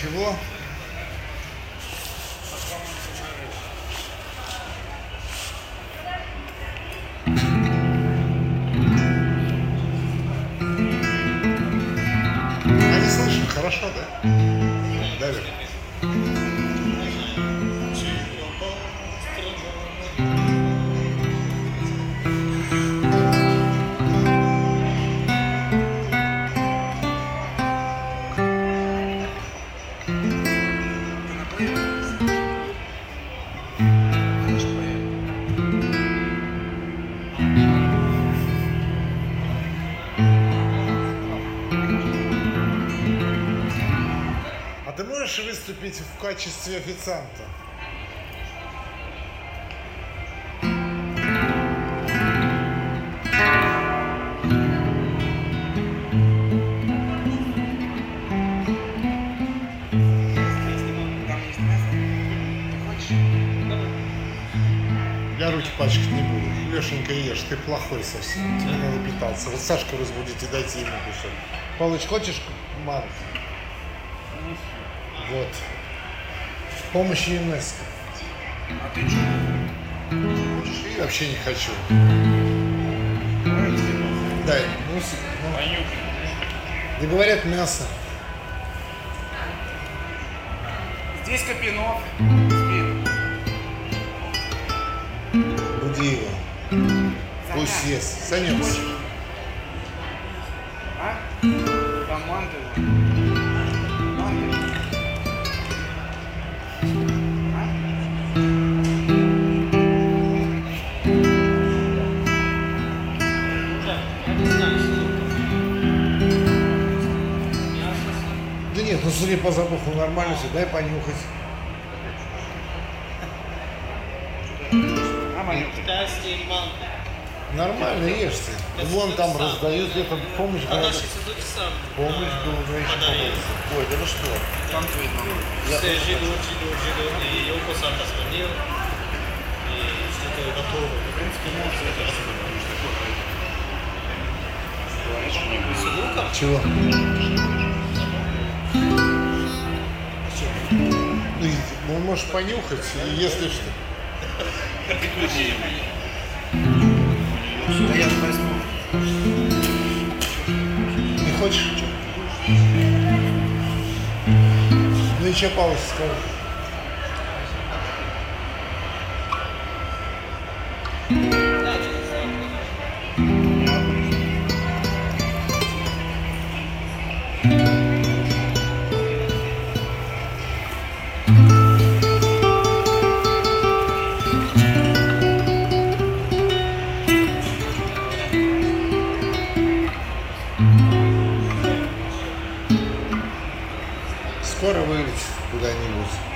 Чего? А не слышно? Хорошо, да? Давид. А ты можешь выступить в качестве официанта? Я руки пачкать не буду. Лешенька, ешь, ты плохой совсем. Тебе надо питаться. Вот Сашку разбудите, дайте ему кусок. Палыч, хочешь марок? Вот. В помощь ЮНЕСКО. А ты что? Хочешь? И вообще не хочу. Дай. Ну, да говорят, мясо. Здесь Копинов. Буди его. Пусть ест. Санёкся. А? Команды. Команды. Да нет, ну судя по запаху нормально все, дай понюхать. Нормально ешьте. Вон там раздают, это помощь говорят. Помощь должна еще побольше. Ой, да ну что? Там видно. Все ждут, и Йокосан позвонил, и что-то готово. В принципе, с луком? Чего? Ну, можешь понюхать, и если что. Да я возьму. Не хочешь? Ну и что, Павлович, скажешь? Скоро вылетит куда-нибудь.